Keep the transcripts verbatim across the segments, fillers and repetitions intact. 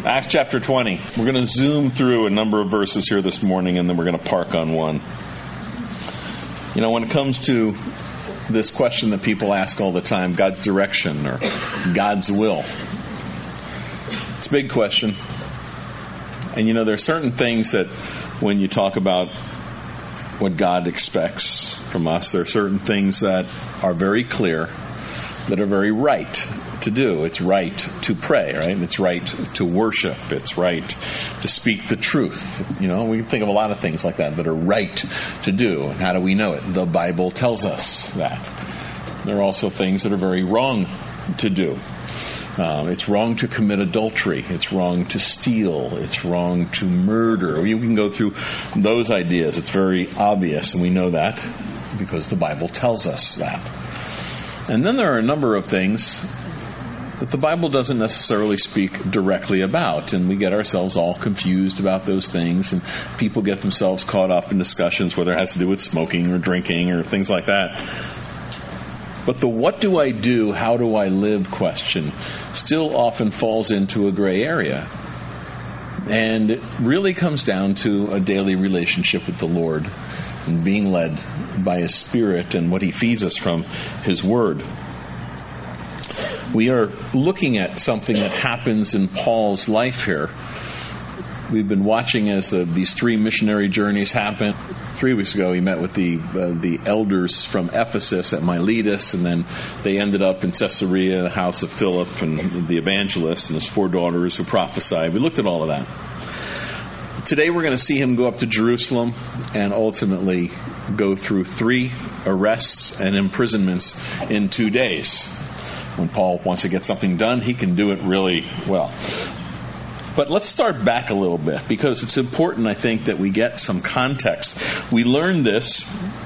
Acts chapter twenty. We're going to zoom through a number of verses here this morning, and then we're going to park on one. You know, when it comes to this question that people ask all the time, God's direction or God's will, it's a big question. And you know, there are certain things that when you talk about what God expects from us, there are certain things that are very clear, that are very right to do. It's right to pray, right? It's right to worship. It's right to speak the truth. You know, we can think of a lot of things like that that are right to do. And how do we know it? The Bible tells us that. There are also things that are very wrong to do. Um, it's wrong to commit adultery. It's wrong to steal. It's wrong to murder. We can go through those ideas. It's very obvious, and we know that because the Bible tells us that. And then there are a number of things that the Bible doesn't necessarily speak directly about, and we get ourselves all confused about those things, and people get themselves caught up in discussions whether it has to do with smoking or drinking or things like that. But the what do I do, how do I live question still often falls into a gray area. And it really comes down to a daily relationship with the Lord and being led by His Spirit and what He feeds us from His Word. We are looking at something that happens in Paul's life here. We've been watching as the, these three missionary journeys happen. Three weeks ago, he met with the uh, the elders from Ephesus at Miletus, and then they ended up in Caesarea, the house of Philip and the evangelist and his four daughters who prophesied. We looked at all of that. Today, we're going to see him go up to Jerusalem and ultimately go through three arrests and imprisonments in two days. When Paul wants to get something done, he can do it really well. But let's start back a little bit, because it's important, I think, that we get some context. We learned this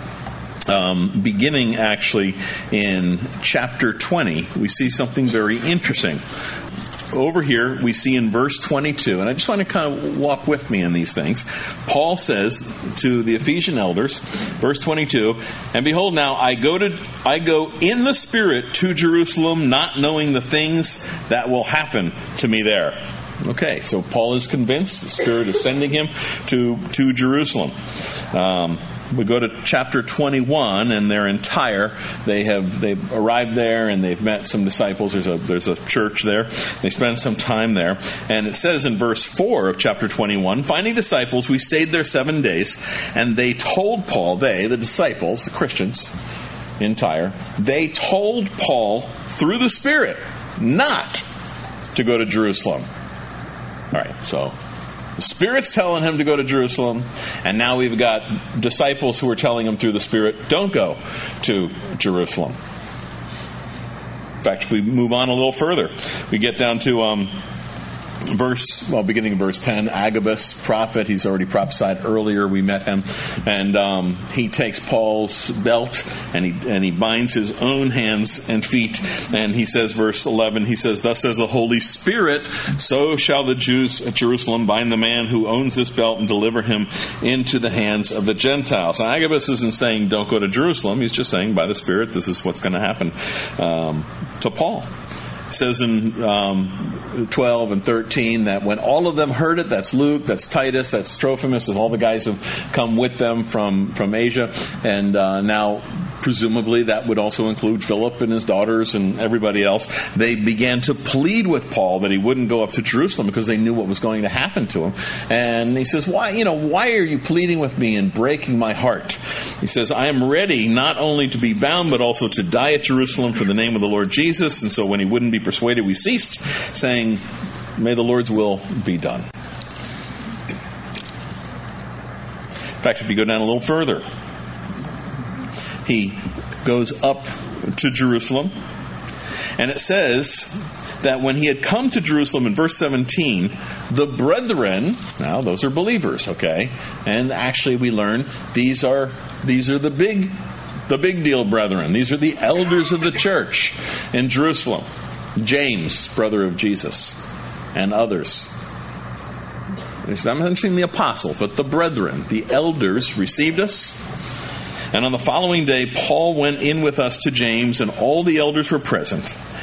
um, beginning, actually, in chapter twenty. We see something very interesting. Over here, we see in verse twenty-two, and I just want to kind of walk with me in these things. Paul says to the Ephesian elders, verse twenty-two, "And behold, now I go to I go in the Spirit to Jerusalem, not knowing the things that will happen to me there." Okay, so Paul is convinced the Spirit is sending him to to Jerusalem. Um, We go to chapter twenty-one, and they're in Tyre. They have they've arrived there, and they've met some disciples. There's a there's a church there. They spend some time there, and it says in verse four of chapter twenty-one, "Finding disciples, we stayed there seven days, and they told Paul, they the disciples, the Christians in Tyre, they told Paul through the Spirit not to go to Jerusalem." All right, so the Spirit's telling him to go to Jerusalem, and now we've got disciples who are telling him through the Spirit, don't go to Jerusalem. In fact, if we move on a little further, we get down to um, verse, well, beginning of verse ten, Agabus, prophet, he's already prophesied earlier, we met him, and um, he takes Paul's belt, and he and he binds his own hands and feet, and he says, verse eleven, he says, "Thus says the Holy Spirit, so shall the Jews at Jerusalem bind the man who owns this belt and deliver him into the hands of the Gentiles." Now, Agabus isn't saying don't go to Jerusalem, he's just saying by the Spirit this is what's going to happen um, to Paul. It says in um, twelve and thirteen that when all of them heard it, that's Luke, that's Titus, that's Trophimus, and all the guys who've come with them from, from Asia, and uh, now presumably that would also include Philip and his daughters and everybody else. They began to plead with Paul that he wouldn't go up to Jerusalem because they knew what was going to happen to him. And he says, why, you know, why are you pleading with me and breaking my heart? He says, "I am ready not only to be bound, but also to die at Jerusalem for the name of the Lord Jesus." And so when he wouldn't be persuaded, we ceased, saying, "May the Lord's will be done." In fact, if you go down a little further, he goes up to Jerusalem, and it says that when he had come to Jerusalem in verse seventeen, the brethren, now those are believers, okay, and actually we learn these are these are the big the big deal brethren. These are the elders of the church in Jerusalem. James, brother of Jesus, and others. I'm mentioning the apostle, but the brethren, the elders, received us. And on the following day, Paul went in with us to James, and all the elders were present.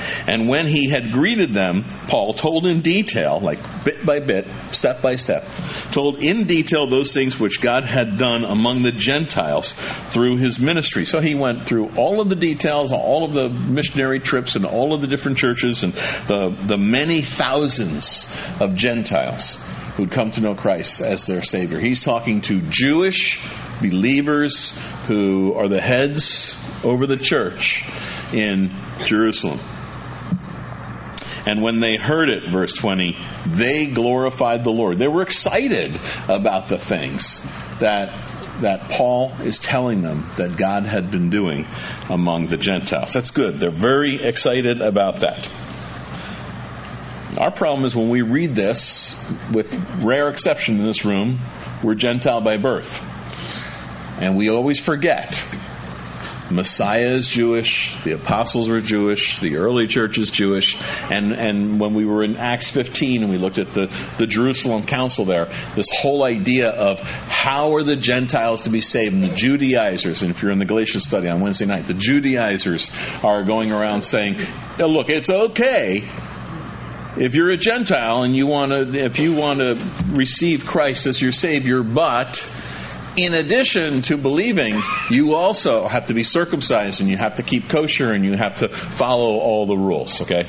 And when he had greeted them, Paul told in detail, like bit by bit, step by step, told in detail those things which God had done among the Gentiles through his ministry. So he went through all of the details, all of the missionary trips and all of the different churches and the, the many thousands of Gentiles who'd come to know Christ as their Savior. He's talking to Jewish believers who are the heads over the church in Jerusalem. And when they heard it, verse twenty, they glorified the Lord. They were excited about the things that that Paul is telling them that God had been doing among the Gentiles. That's good. They're very excited about that. Our problem is when we read this, with rare exception in this room, we're Gentile by birth. And we always forget. Messiah is Jewish, the apostles were Jewish, the early church is Jewish, and, and when we were in Acts fifteen and we looked at the, the Jerusalem council there, this whole idea of how are the Gentiles to be saved, and the Judaizers, and if you're in the Galatians study on Wednesday night, the Judaizers are going around saying, look, it's okay if you're a Gentile and you want to, if you want to receive Christ as your Savior, but in addition to believing, you also have to be circumcised and you have to keep kosher and you have to follow all the rules, okay?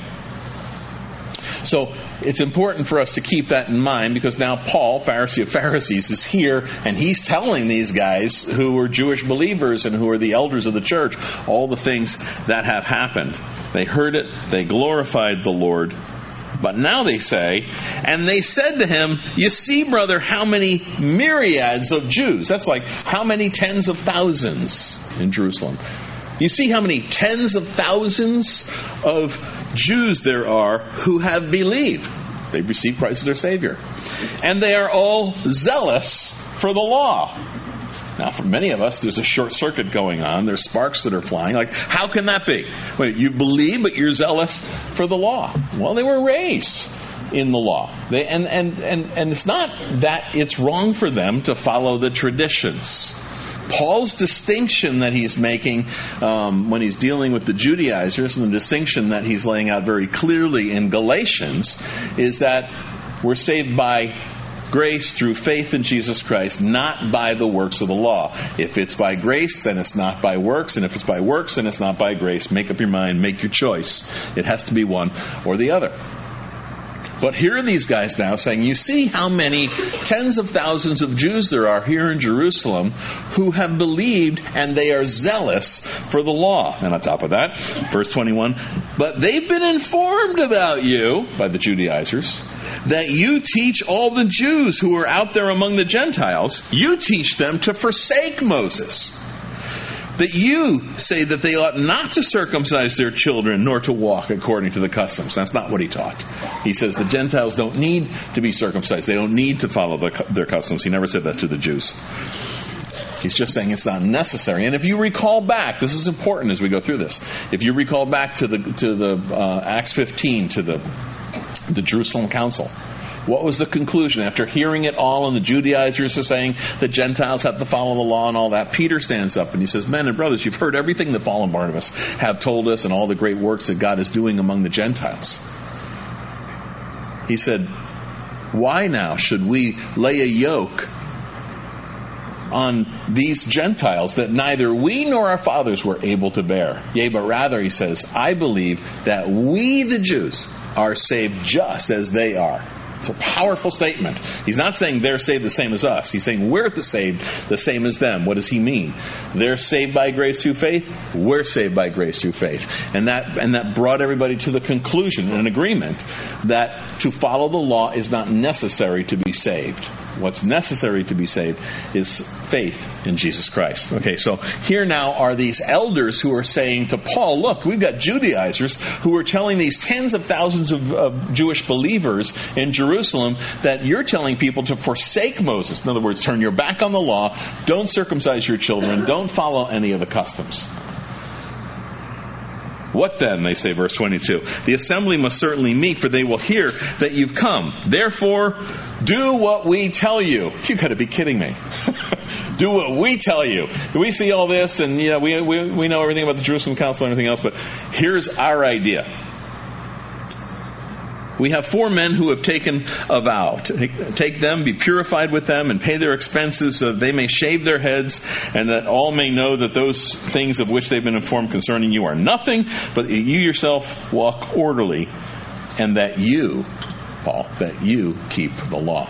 So it's important for us to keep that in mind because now Paul, Pharisee of Pharisees, is here and he's telling these guys who are Jewish believers and who are the elders of the church all the things that have happened. They heard it, they glorified the Lord. But now they say, and they said to him, you see, brother, how many myriads of Jews. That's like how many tens of thousands in Jerusalem. You see how many tens of thousands of Jews there are who have believed. They've received Christ as their Savior. And they are all zealous for the law. Now, for many of us, there's a short circuit going on. There's sparks that are flying. Like, how can that be? Wait, you believe, but you're zealous for the law. Well, they were raised in the law. They, and, and, and, and it's not that it's wrong for them to follow the traditions. Paul's distinction that he's making um, when he's dealing with the Judaizers, and the distinction that he's laying out very clearly in Galatians, is that we're saved by grace through faith in Jesus Christ, not by the works of the law. If it's by grace, then it's not by works. And if it's by works, then it's not by grace. Make up your mind. Make your choice. It has to be one or the other. But here are these guys now saying, you see how many tens of thousands of Jews there are here in Jerusalem who have believed and they are zealous for the law. And on top of that, verse twenty-one, but they've been informed about you, by the Judaizers, that you teach all the Jews who are out there among the Gentiles, you teach them to forsake Moses. That you say that they ought not to circumcise their children nor to walk according to the customs. That's not what he taught. He says the Gentiles don't need to be circumcised. They don't need to follow the, their customs. He never said that to the Jews. He's just saying it's not necessary. And if you recall back, this is important as we go through this. If you recall back to the to the uh, Acts fifteen, to the the Jerusalem Council, what was the conclusion? After hearing it all, and the Judaizers are saying the Gentiles have to follow the law and all that, Peter stands up and he says, men and brothers, you've heard everything that Paul and Barnabas have told us and all the great works that God is doing among the Gentiles. He said, why now should we lay a yoke on these Gentiles that neither we nor our fathers were able to bear? Yea, but rather, he says, I believe that we, the Jews, are saved just as they are. It's a powerful statement. He's not saying they're saved the same as us. He's saying we're the saved the same as them. What does he mean? They're saved by grace through faith. We're saved by grace through faith. And that and that brought everybody to the conclusion, an agreement, that to follow the law is not necessary to be saved. What's necessary to be saved is faith in Jesus Christ. Okay, so here now are these elders who are saying to Paul, look, we've got Judaizers who are telling these tens of thousands of, of Jewish believers in Jerusalem that you're telling people to forsake Moses. In other words, turn your back on the law, don't circumcise your children, don't follow any of the customs. What then, they say, verse twenty-two, the assembly must certainly meet, for they will hear that you've come. Therefore, do what we tell you. You've got to be kidding me. Do what we tell you. We see all this, and you know, we, we we know everything about the Jerusalem Council and everything else, but here's our idea. We have four men who have taken a vow. Take them, be purified with them, and pay their expenses so that they may shave their heads, and that all may know that those things of which they've been informed concerning you are nothing, but that you yourself walk orderly, and that you, Paul, that you keep the law.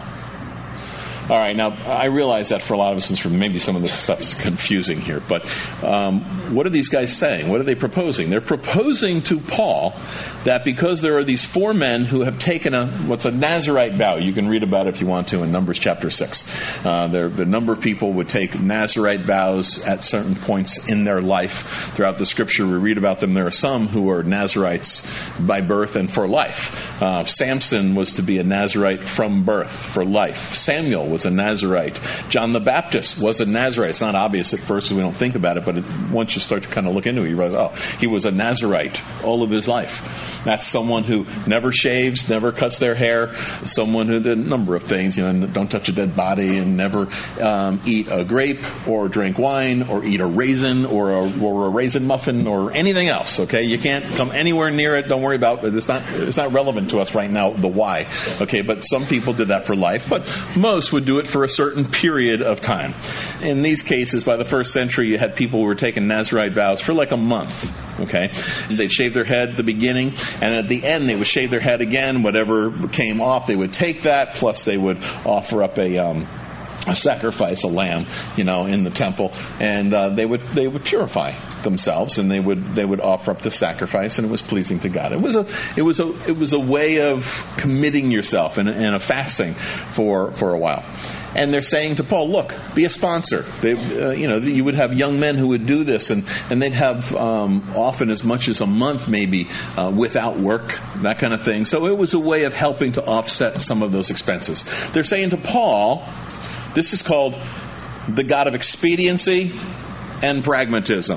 All right, now, I realize that for a lot of us, maybe some of this stuff is confusing here, but um, what are these guys saying? What are they proposing? They're proposing to Paul that because there are these four men who have taken a what's a Nazirite vow. You can read about it if you want to in Numbers chapter six. Uh, there, the number of people would take Nazirite vows at certain points in their life. Throughout the Scripture, we read about them. There are some who are Nazirites by birth and for life. Uh, Samson was to be a Nazirite from birth, for life. Samuel was a Nazirite. John the Baptist was a Nazirite. It's not obvious at first, so we don't think about it, but it, once you start to kind of look into it, you realize, oh, he was a Nazirite all of his life. That's someone who never shaves, never cuts their hair, someone who did a number of things, you know, don't touch a dead body, and never um, eat a grape or drink wine or eat a raisin or a, or a raisin muffin or anything else, okay? You can't come anywhere near it. Don't worry about it. It's not, it's not relevant to us right now, the why, okay? But some people did that for life, but most would do it for a certain period of time. In these cases, by the first century, you had people who were taking Nazirite vows for like a month, okay? And they'd shave their head at the beginning, and at the end, they would shave their head again. Whatever came off, they would take that, plus they would offer up a... Um, a sacrifice, a lamb, you know, in the temple, and uh, they would they would purify themselves, and they would they would offer up the sacrifice, and it was pleasing to God. It was a it was a it was a way of committing yourself and, and a fasting for for a while. And they're saying to Paul, look, be a sponsor. They, uh, you know, you would have young men who would do this, and, and they'd have um, often as much as a month maybe uh, without work, that kind of thing. So it was a way of helping to offset some of those expenses. They're saying to Paul, this is called the God of expediency and pragmatism.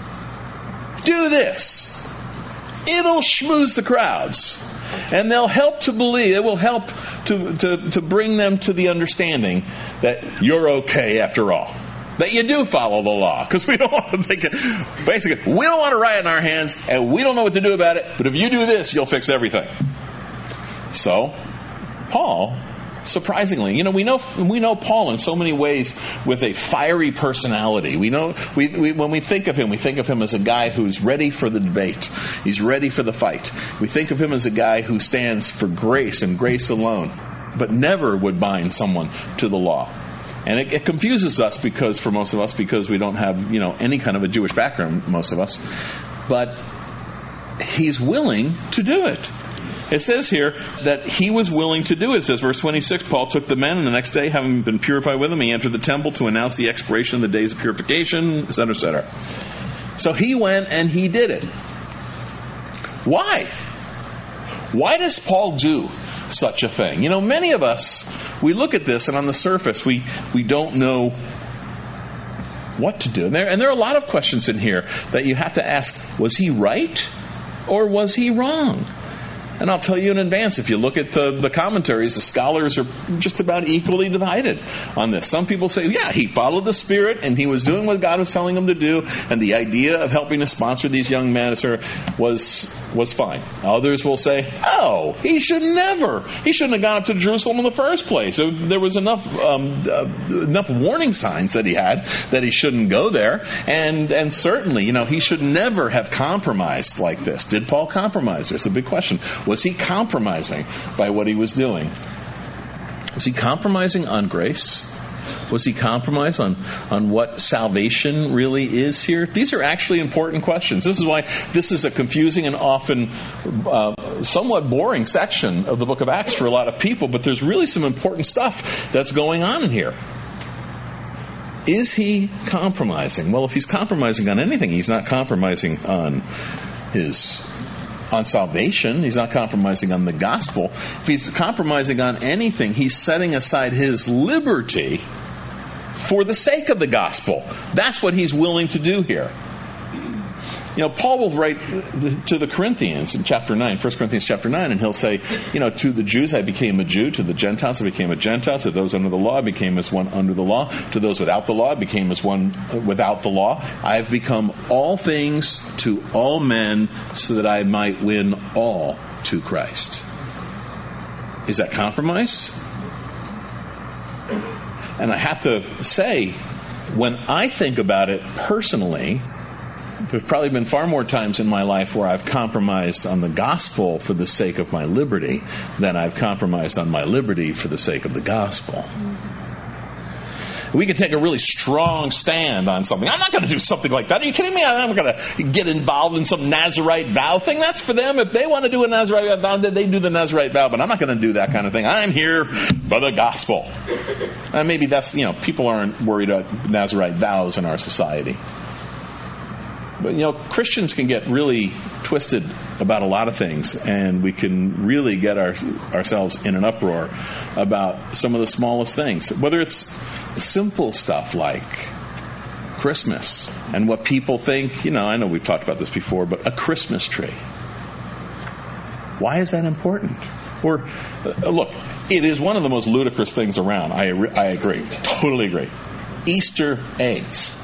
Do this. It'll schmooze the crowds. And they'll help to believe, it will help to, to, to bring them to the understanding that you're okay after all. That you do follow the law. Because we don't want to think, basically, we don't want a riot in our hands, and we don't know what to do about it, but if you do this, you'll fix everything. So, Paul... surprisingly, you know, we know we know Paul in so many ways with a fiery personality. We know we, we when we think of him, we think of him as a guy who's ready for the debate. He's ready for the fight. We think of him as a guy who stands for grace and grace alone, but never would bind someone to the law. And it, it confuses us because, for most of us, because we don't have, you know, any kind of a Jewish background, most of us. But he's willing to do it. It says here that he was willing to do it. It says, verse twenty-six, Paul took the men, and the next day, having been purified with them, he entered the temple to announce the expiration of the days of purification, et cetera, et cetera. So he went and he did it. Why? Why does Paul do such a thing? You know, many of us, we look at this, and on the surface, we, we don't know what to do. And there, and there are a lot of questions in here that you have to ask, was he right or was he wrong? And I'll tell you in advance, if you look at the, the commentaries, the scholars are just about equally divided on this. Some people say, yeah, he followed the Spirit, and he was doing what God was telling him to do, and the idea of helping to sponsor these young men was was fine. Others will say, oh, he should never. He shouldn't have gone up to Jerusalem in the first place. There was enough um, uh, enough warning signs that he had that he shouldn't go there. And, and certainly, you know, he should never have compromised like this. Did Paul compromise? There's a big question. Was he compromising by what he was doing? Was he compromising on grace? Was he compromised on, on what salvation really is here? These are actually important questions. This is why this is a confusing and often uh, somewhat boring section of the book of Acts for a lot of people, but there's really some important stuff that's going on in here. Is he compromising? Well, if he's compromising on anything, he's not compromising on his on salvation. He's not compromising on the gospel. If he's compromising on anything, he's setting aside his liberty for the sake of the gospel. That's what he's willing to do here. You know, Paul will write to the Corinthians in chapter nine, First Corinthians chapter nine, and he'll say, you know, to the Jews I became a Jew, to the Gentiles I became a Gentile, to those under the law I became as one under the law, to those without the law I became as one without the law. I have become all things to all men so that I might win all to Christ. Is that compromise? And I have to say, when I think about it personally, there's probably been far more times in my life where I've compromised on the gospel for the sake of my liberty than I've compromised on my liberty for the sake of the gospel. We can take a really strong stand on something. I'm not going to do something like that. Are you kidding me? I'm not going to get involved in some Nazirite vow thing. That's for them. If they want to do a Nazirite vow, they do the Nazirite vow. But I'm not going to do that kind of thing. I'm here for the gospel. And maybe that's, you know, people aren't worried about Nazirite vows in our society. But, you know, Christians can get really twisted about a lot of things, and we can really get our, ourselves in an uproar about some of the smallest things. Whether it's simple stuff like Christmas and what people think, you know, I know we've talked about this before, but a Christmas tree. Why is that important? Or, uh, look, it is one of the most ludicrous things around. I, I agree. Totally agree. Easter eggs.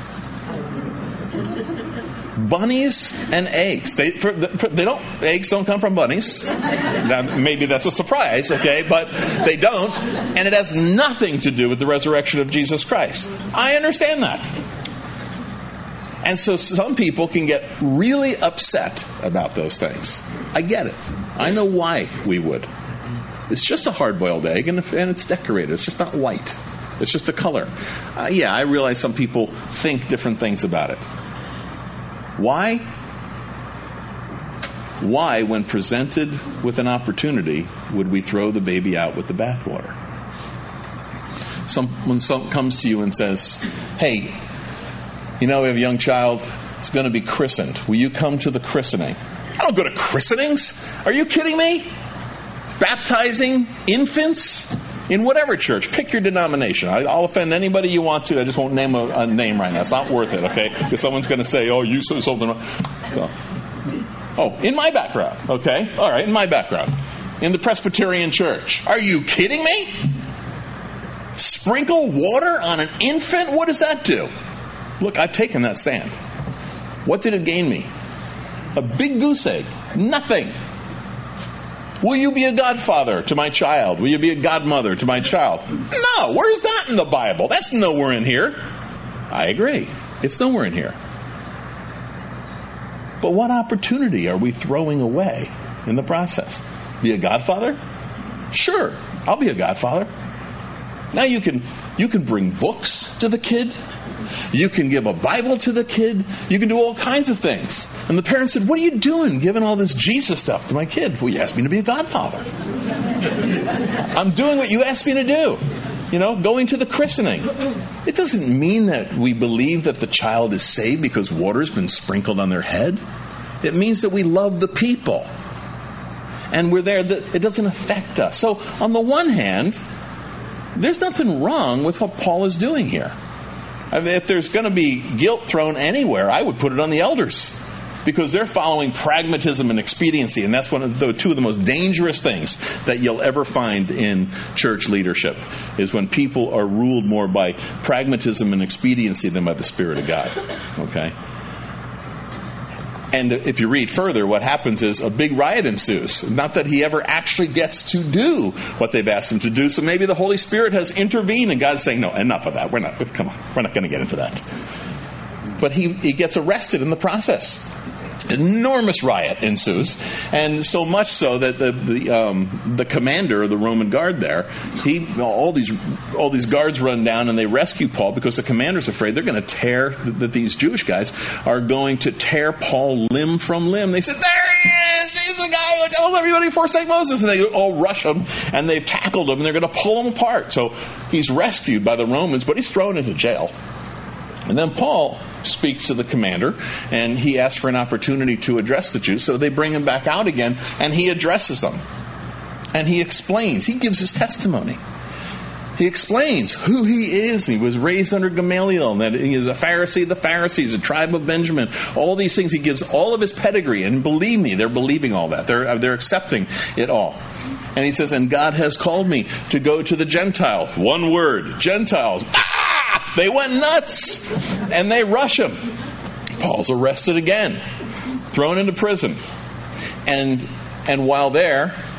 Bunnies and eggs. They for, for, they don't. Eggs don't come from bunnies. Now, maybe that's a surprise, okay? But they don't, and it has nothing to do with the resurrection of Jesus Christ. I understand that, and so some people can get really upset about those things. I get it. I know why we would. It's just a hard-boiled egg, and, and it's decorated. It's just not white. It's just a color. Uh, yeah, I realize some people think different things about it. Why? Why, when presented with an opportunity, would we throw the baby out with the bathwater? Some, when someone comes to you and says, hey, you know, we have a young child, it's going to be christened. Will you come to the christening? I don't go to christenings. Are you kidding me? Baptizing infants? In whatever church, pick your denomination. I'll offend anybody you want to. I just won't name a, a name right now. It's not worth it, okay? Because someone's going to say, oh, you said something wrong. So, oh, in my background, okay? All right, in my background. In the Presbyterian church. Are you kidding me? Sprinkle water on an infant? What does that do? Look, I've taken that stand. What did it gain me? A big goose egg. Nothing. Will you be a godfather to my child? Will you be a godmother to my child? No, where's that in the Bible? That's nowhere in here. I agree. It's nowhere in here. But what opportunity are we throwing away in the process? Be a godfather? Sure, I'll be a godfather. Now you can you can bring books to the kid. You can give a Bible to the kid. You can do all kinds of things. And the parents said, what are you doing giving all this Jesus stuff to my kid? Well, you asked me to be a godfather. I'm doing what you asked me to do. You know, going to the christening. It doesn't mean that we believe that the child is saved because water's been sprinkled on their head. It means that we love the people. And we're there. That it doesn't affect us. So on the one hand, there's nothing wrong with what Paul is doing here. I mean, if there's going to be guilt thrown anywhere, I would put it on the elders. Because they're following pragmatism and expediency. And that's one of the two of the most dangerous things that you'll ever find in church leadership, is when people are ruled more by pragmatism and expediency than by the Spirit of God. Okay? And if you read further, what happens is a big riot ensues. Not that he ever actually gets to do what they've asked him to do. So maybe the Holy Spirit has intervened and God's saying, no, enough of that. We're not, come on, we're not going to get into that. But he, he gets arrested in the process. Enormous riot ensues, and so much so that the the, um, the commander of the Roman guard there, he all these all these guards run down and they rescue Paul because the commander's afraid they're going to tear that these Jewish guys are going to tear Paul limb from limb. They said, "There he is! He's the guy who told everybody to forsake Moses!" And they all rush him and they've tackled him and they're going to pull him apart. So he's rescued by the Romans, but he's thrown into jail. And then Paul speaks to the commander, and he asks for an opportunity to address the Jews. So they bring him back out again, and he addresses them. And he explains. He gives his testimony. He explains who he is. He was raised under Gamaliel, and that he is a Pharisee of the Pharisees, a tribe of Benjamin. All these things. He gives all of his pedigree, and believe me, they're believing all that. They're, they're accepting it all. And he says, and God has called me to go to the Gentiles. One word, Gentiles. Ah! They went nuts, and they rush him. Paul's arrested again, thrown into prison. And and while there,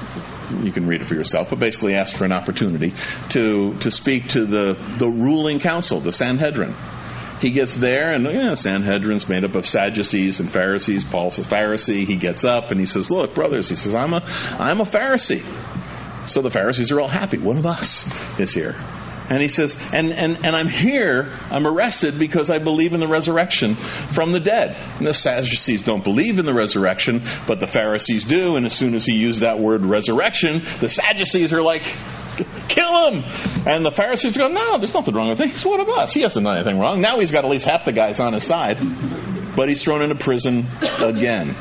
you can read it for yourself, but basically asked for an opportunity to, to speak to the, the ruling council, the Sanhedrin. He gets there, and yeah, Sanhedrin's made up of Sadducees and Pharisees. Paul's a Pharisee. He gets up and he says, look, brothers, he says, I'm a, I'm a Pharisee. So the Pharisees are all happy. One of us is here. And he says, and, and, and I'm here, I'm arrested because I believe in the resurrection from the dead. And the Sadducees don't believe in the resurrection, but the Pharisees do. And as soon as he used that word resurrection, the Sadducees are like, kill him! And the Pharisees go, no, there's nothing wrong with him. He's one of us. He hasn't done anything wrong. Now he's got at least half the guys on his side. But he's thrown into prison again.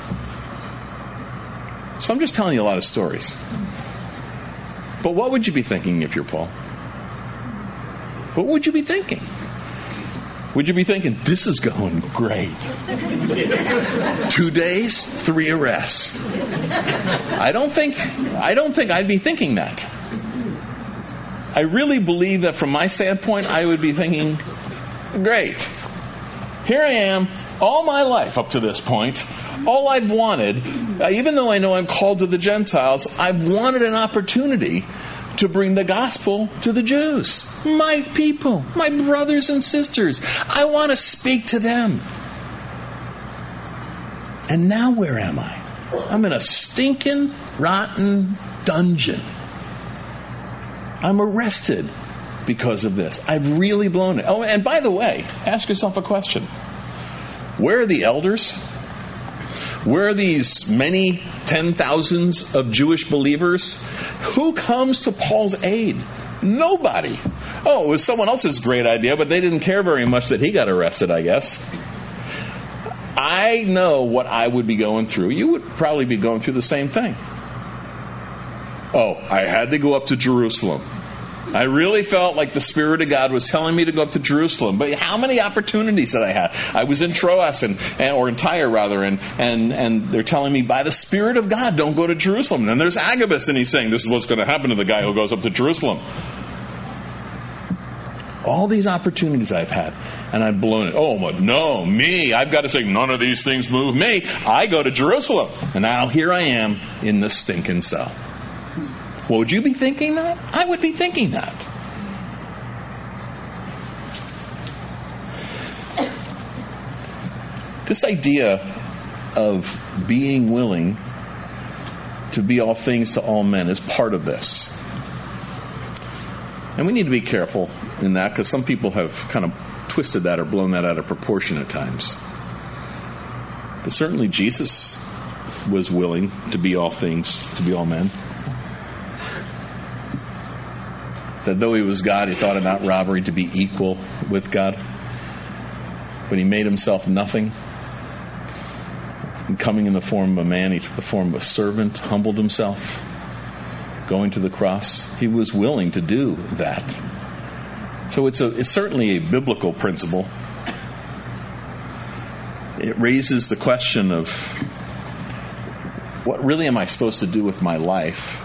So I'm just telling you a lot of stories. But what would you be thinking if you're Paul? What would you be thinking? Would you be thinking, this is going great? Two days, three arrests. I don't think, I don't think I'd be thinking that. I really believe that from my standpoint, I would be thinking, great. Here I am, all my life up to this point, all I've wanted, even though I know I'm called to the Gentiles, I've wanted an opportunity to bring the gospel to the Jews. My people, my brothers and sisters. I want to speak to them. And now where am I? I'm in a stinking, rotten dungeon. I'm arrested because of this. I've really blown it. Oh, and by the way, ask yourself a question. Where are the elders? Where are these many ten thousands of Jewish believers? Who comes to Paul's aid? Nobody. Oh, it was someone else's great idea, but they didn't care very much that he got arrested, I guess. I know what I would be going through. You would probably be going through the same thing. Oh, I had to go up to Jerusalem. I really felt like the Spirit of God was telling me to go up to Jerusalem. But how many opportunities did I have? I was in Troas, and, and or in Tyre, rather, and, and, and they're telling me, by the Spirit of God, don't go to Jerusalem. And then there's Agabus, and he's saying, this is what's going to happen to the guy who goes up to Jerusalem. All these opportunities I've had, and I've blown it. Oh, but no, me. I've got to say, none of these things move me. I go to Jerusalem. And now here I am in the stinking cell. Well, would you be thinking that? I would be thinking that. This idea of being willing to be all things to all men is part of this. And we need to be careful in that, because some people have kind of twisted that or blown that out of proportion at times. But certainly Jesus was willing to be all things to be all men. That though he was God, he thought it not robbery to be equal with God. But he made himself nothing. And coming in the form of a man, he took the form of a servant, humbled himself, going to the cross. He was willing to do that. So it's a it's certainly a biblical principle. It raises the question of, what really am I supposed to do with my life?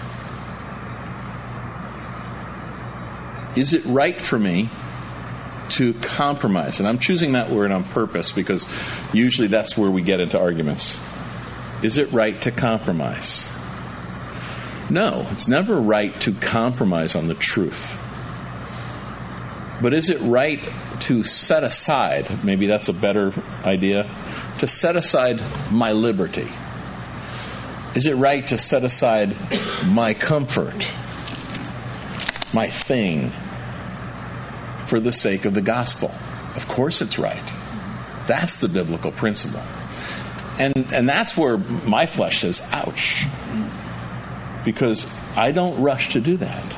Is it right for me to compromise? And I'm choosing that word on purpose because usually that's where we get into arguments. Is it right to compromise? No, it's never right to compromise on the truth. But is it right to set aside, maybe that's a better idea, to set aside my liberty? Is it right to set aside my comfort, my thing, for the sake of the gospel? Of course it's right. That's the biblical principle. And and that's where my flesh says, ouch. Because I don't rush to do that.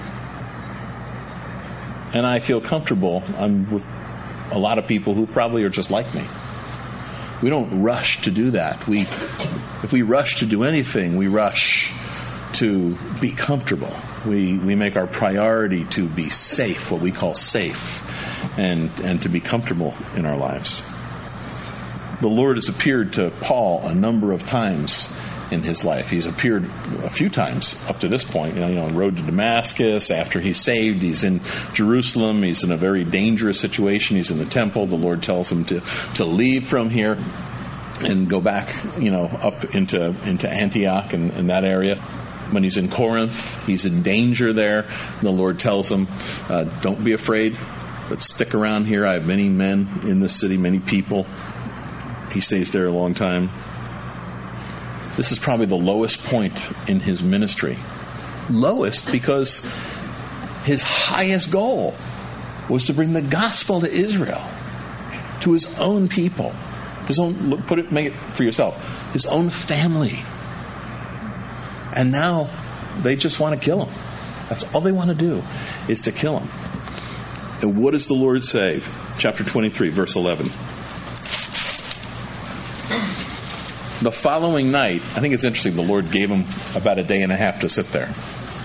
And I feel comfortable. I'm with a lot of people who probably are just like me. We don't rush to do that. We, if we rush to do anything, we rush to be comfortable. We we make our priority to be safe, what we call safe, and, and to be comfortable in our lives. The Lord has appeared to Paul a number of times in his life. He's appeared a few times up to this point. You know, you know, on road to Damascus, after he's saved, he's in Jerusalem. He's in a very dangerous situation. He's in the temple. The Lord tells him to, to leave from here and go back, you know, up into into Antioch and, and that area. When he's in Corinth, he's in danger there. The Lord tells him, uh, don't be afraid, but stick around here. I have many men in this city, many people. He stays there a long time. This is probably the lowest point in his ministry. Lowest because his highest goal was to bring the gospel to Israel, to his own people, his own, look, put it, make it for yourself, his own family. And now they just want to kill him. That's all they want to do, is to kill him. And what does the Lord say? Chapter twenty-three, verse eleven. The following night, I think it's interesting, the Lord gave him about a day and a half to sit there.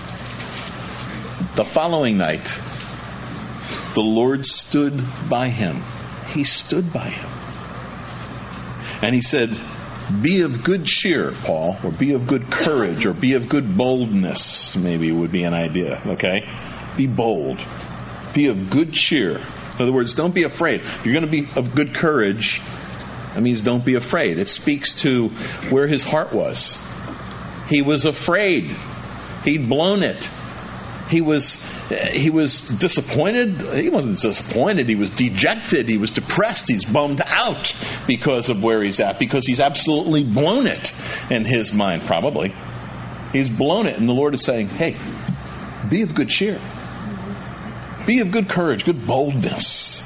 The following night, the Lord stood by him. He stood by him. And he said, be of good cheer, Paul, or be of good courage, or be of good boldness, maybe would be an idea, okay? Be bold. Be of good cheer. In other words, don't be afraid. If you're going to be of good courage, that means don't be afraid. It speaks to where his heart was. He was afraid. He'd blown it. He was he was disappointed. He wasn't disappointed. He was dejected. He was depressed. He's bummed out because of where he's at, because he's absolutely blown it in his mind, probably. He's blown it. And the Lord is saying, hey, be of good cheer. Be of good courage, good boldness.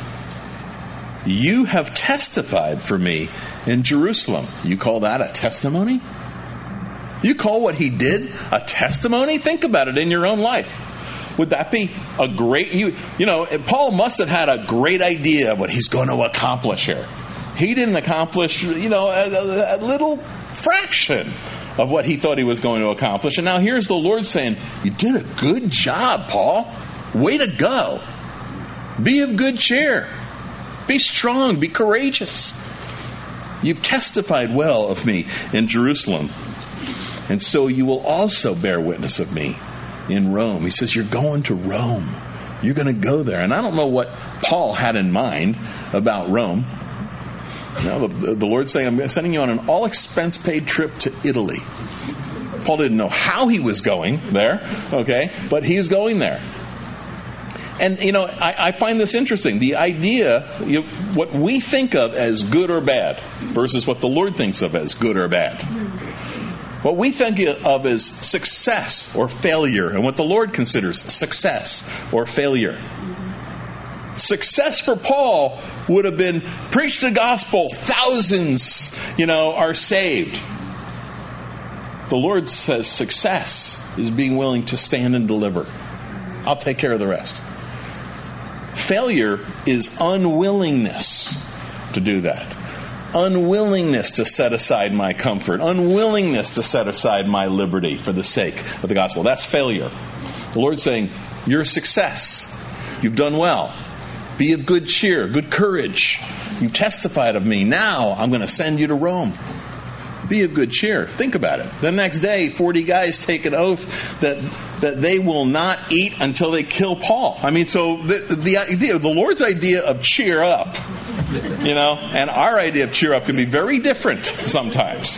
You have testified for me in Jerusalem. You call that a testimony? You call what he did a testimony? Think about it in your own life. Would that be a great... You, you know, Paul must have had a great idea of what he's going to accomplish here. He didn't accomplish, you know, a, a little fraction of what he thought he was going to accomplish. And now here's the Lord saying, you did a good job, Paul. Way to go. Be of good cheer. Be strong. Be courageous. You've testified well of me in Jerusalem. And so you will also bear witness of me in Rome. He says, you're going to Rome. You're going to go there. And I don't know what Paul had in mind about Rome. You know, the, the Lord's saying, I'm sending you on an all-expense-paid trip to Italy. Paul didn't know how he was going there, okay, but he was going there. And, you know, I, I find this interesting. The idea, you know, what we think of as good or bad versus what the Lord thinks of as good or bad. What we think of as success or failure, and what the Lord considers success or failure. Success for Paul would have been preach the gospel, thousands, you know, are saved. The Lord says success is being willing to stand and deliver. I'll take care of the rest. Failure is unwillingness to do that. Unwillingness to set aside my comfort. Unwillingness to set aside my liberty for the sake of the gospel. That's failure. The Lord's saying, you're a success. You've done well. Be of good cheer, good courage. You've testified of me. Now I'm going to send you to Rome. Be of good cheer. Think about it. The next day, forty guys take an oath that that they will not eat until they kill Paul. I mean, so the, the idea, the Lord's idea of cheer up, you know, and our idea of cheer up can be very different sometimes.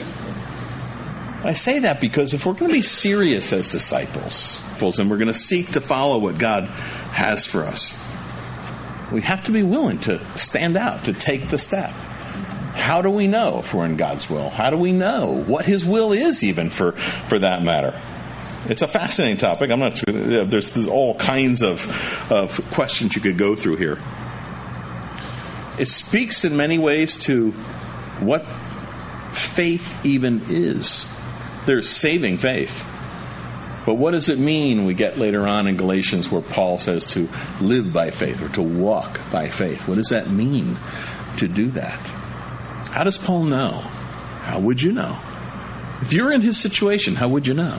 I say that because if we're going to be serious as disciples, and we're going to seek to follow what God has for us, we have to be willing to stand out, to take the step. How do we know if we're in God's will? How do we know what His will is, even for, for that matter? It's a fascinating topic. I'm not. There's, there's all kinds of, of questions you could go through here. It speaks in many ways to what faith even is. There's saving faith. But what does it mean we get later on in Galatians where Paul says to live by faith or to walk by faith? What does that mean to do that? How does Paul know? How would you know? If you're in his situation, how would you know?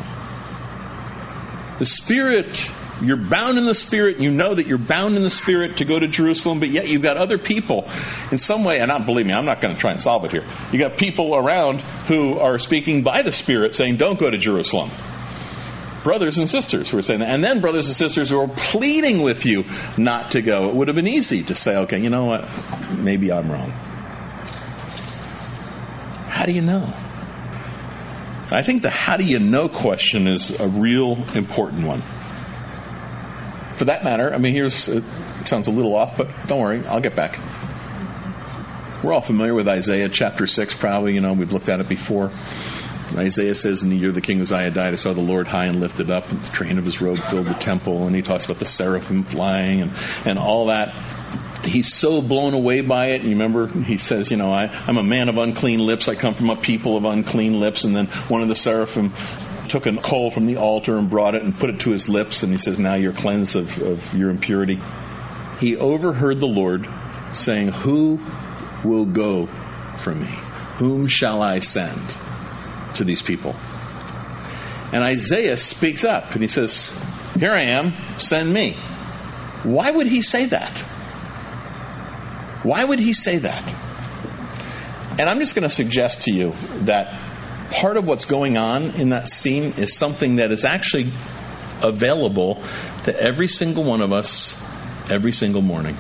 The Spirit, you're bound in the Spirit, and you know that you're bound in the Spirit to go to Jerusalem, but yet you've got other people in some way, and not believe me, I'm not going to try and solve it here. You got people around who are speaking by the Spirit saying, don't go to Jerusalem. Brothers and sisters who are saying that. And then brothers and sisters who are pleading with you not to go. It would have been easy to say, okay, you know what? Maybe I'm wrong. How do you know? I think the how do you know question is a real important one. For that matter, I mean, here's, it sounds a little off, but don't worry, I'll get back. We're all familiar with Isaiah chapter six, probably, you know, we've looked at it before. Isaiah says, in the year the king Uzziah died, I saw the Lord high and lifted up, and the train of his robe filled the temple, and he talks about the seraphim flying and, and all that. He's so blown away by it. You remember, he says, you know, I, I'm a man of unclean lips. I come from a people of unclean lips. And then one of the seraphim took a coal from the altar and brought it and put it to his lips. And he says, now you're cleansed of, of your impurity. He overheard the Lord saying, who will go from me? Whom shall I send to these people? And Isaiah speaks up and he says, here I am, send me. Why would he say that? Why would he say that? And I'm just going to suggest to you that part of what's going on in that scene is something that is actually available to every single one of us every single morning.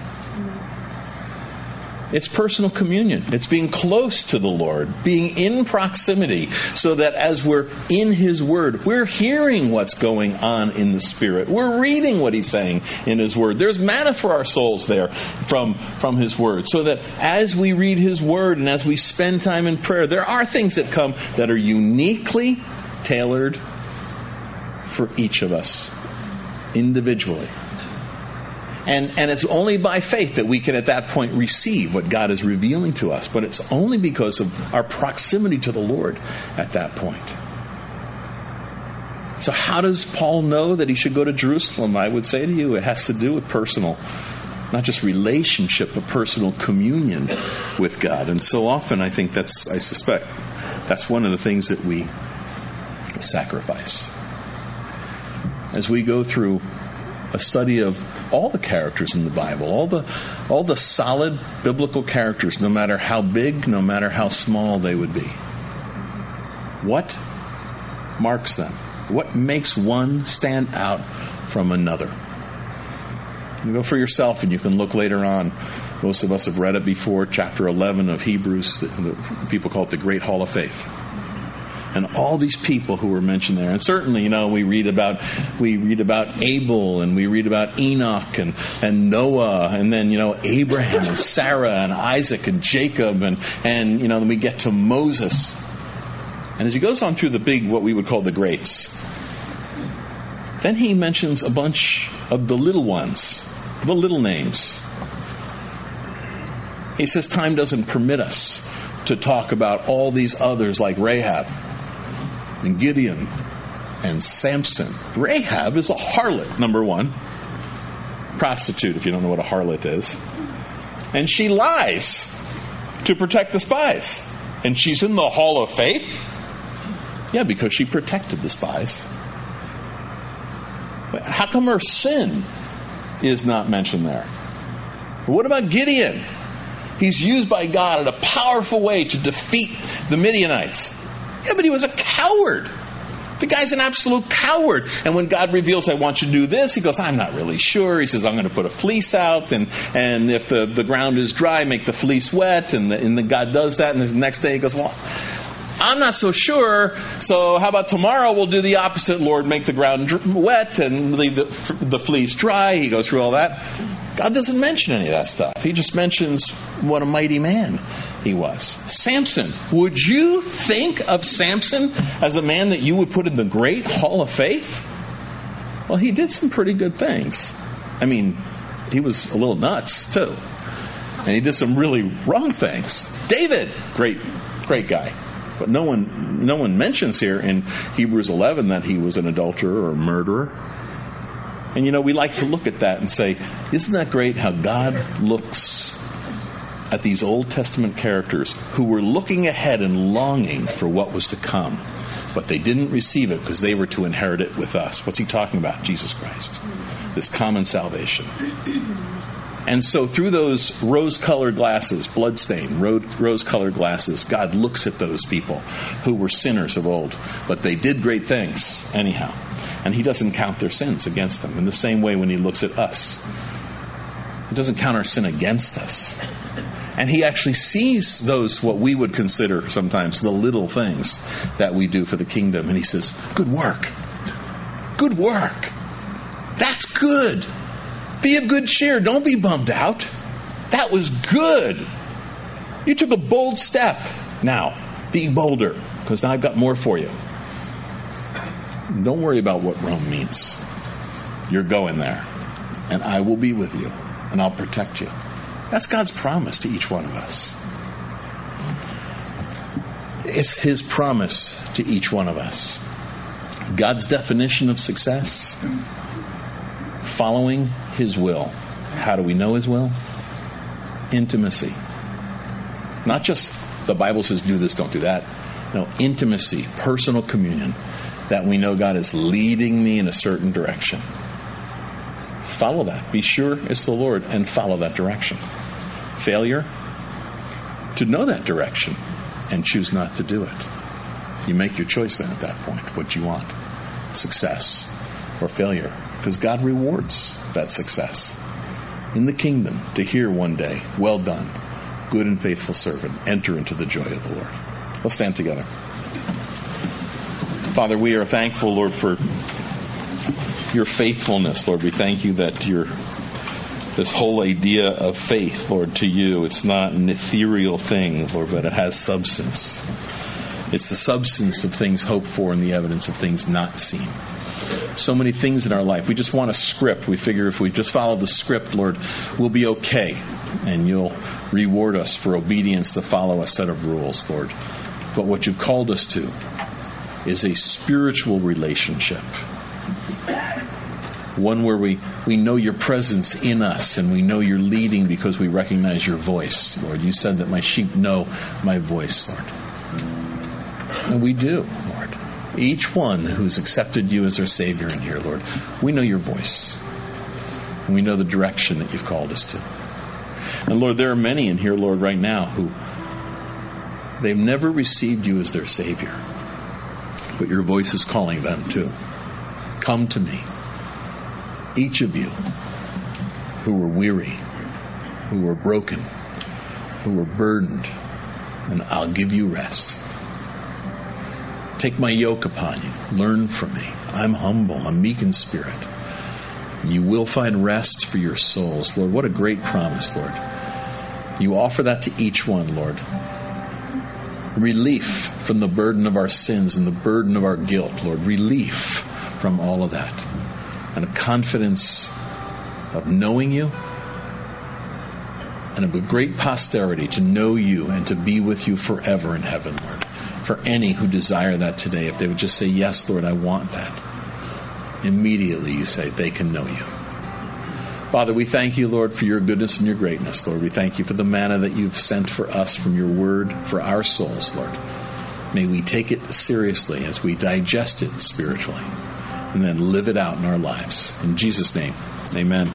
It's personal communion. It's being close to the Lord, being in proximity, so that as we're in His Word, we're hearing what's going on in the Spirit. We're reading what He's saying in His Word. There's manna for our souls there from, from His Word, so that as we read His Word and as we spend time in prayer, there are things that come that are uniquely tailored for each of us individually. And and it's only by faith that we can at that point receive what God is revealing to us. But it's only because of our proximity to the Lord at that point. So how does Paul know that he should go to Jerusalem? I would say to you, it has to do with personal, not just relationship, but personal communion with God. And so often I think that's, I suspect, that's one of the things that we sacrifice. As we go through a study of all the characters in the Bible, all the all the solid biblical characters, no matter how big, no matter how small they would be. What marks them? What makes one stand out from another? You go for yourself and you can look later on. Most of us have read it before, chapter eleven of Hebrews. The, the, people call it the Great Hall of Faith. And all these people who were mentioned there. And certainly, you know, we read about we read about Abel and we read about Enoch and, and Noah and then, you know, Abraham and Sarah and Isaac and Jacob and, and, you know, then we get to Moses. And as he goes on through the big, what we would call the greats, then he mentions a bunch of the little ones, the little names. He says time doesn't permit us to talk about all these others like Rahab and Gideon and Samson. Rahab is a harlot, number one. Prostitute, if you don't know what a harlot is. And she lies to protect the spies. And she's in the Hall of Faith? Yeah, because she protected the spies. But how come her sin is not mentioned there? What about Gideon? He's used by God in a powerful way to defeat the Midianites. Yeah, but he was a coward. The guy's an absolute coward. And when God reveals, I want you to do this, he goes, I'm not really sure. He says, I'm going to put a fleece out, and, and if the, the ground is dry, make the fleece wet. And, the, and the God does that, and the next day he goes, well, I'm not so sure, so how about tomorrow we'll do the opposite, Lord, make the ground dr- wet and leave the, the fleece dry. He goes through all that. God doesn't mention any of that stuff. He just mentions what a mighty man he was. Samson. Would you think of Samson as a man that you would put in the Great Hall of Faith? Well, he did some pretty good things. I mean, he was a little nuts, too. And he did some really wrong things. David, great, great guy. But no one, no one mentions here in Hebrews eleven that he was an adulterer or a murderer. And, you know, we like to look at that and say, isn't that great how God looks at these Old Testament characters who were looking ahead and longing for what was to come, but they didn't receive it because they were to inherit it with us. What's he talking about? Jesus Christ. This common salvation. And so through those rose-colored glasses, bloodstained rose-colored glasses, God looks at those people who were sinners of old, but they did great things anyhow. And he doesn't count their sins against them. In the same way when he looks at us, he doesn't count our sin against us. And he actually sees those, what we would consider sometimes the little things that we do for the kingdom. And he says, good work. Good work. That's good. Be of good cheer. Don't be bummed out. That was good. You took a bold step. Now, be bolder, because now I've got more for you. Don't worry about what Rome means. You're going there, and I will be with you, and I'll protect you. That's God's promise to each one of us. It's his promise to each one of us. God's definition of success: following his will. How do we know his will? Intimacy. Not just the Bible says do this, don't do that. No, intimacy, personal communion, that we know God is leading me in a certain direction. Follow that. Be sure it's the Lord and follow that direction. Failure? To know that direction and choose not to do it. You make your choice then at that point, what you want. Success or failure. Because God rewards that success. In the kingdom, to hear one day, well done, good and faithful servant, enter into the joy of the Lord. Let's stand together. Father, we are thankful, Lord, for your faithfulness, Lord. We thank you that your this whole idea of faith, Lord, to you, it's not an ethereal thing, Lord, but it has substance. It's the substance of things hoped for and the evidence of things not seen. So many things in our life. We just want a script. We figure if we just follow the script, Lord, we'll be okay. And you'll reward us for obedience to follow a set of rules, Lord. But what you've called us to is a spiritual relationship. One where we, we know your presence in us and we know you're leading because we recognize your voice, Lord. You said that my sheep know my voice, Lord. And we do, Lord. Each one who's accepted you as their Savior in here, Lord, we know your voice. And we know the direction that you've called us to. And Lord, there are many in here, Lord, right now who they've never received you as their Savior. But your voice is calling them too. Come to me. Each of you who were weary, who were broken, who were burdened, and I'll give you rest. Take my yoke upon you. Learn from me. I'm humble. I'm meek in spirit. You will find rest for your souls. Lord, what a great promise, Lord. You offer that to each one, Lord. Relief from the burden of our sins and the burden of our guilt, Lord. Relief from all of that. And a confidence of knowing you and of a great posterity to know you and to be with you forever in heaven, Lord. For any who desire that today, if they would just say, yes, Lord, I want that. Immediately you say they can know you. Father, we thank you, Lord, for your goodness and your greatness, Lord. We thank you for the manna that you've sent for us from your word, for our souls, Lord. May we take it seriously as we digest it spiritually and then live it out in our lives. In Jesus' name, amen.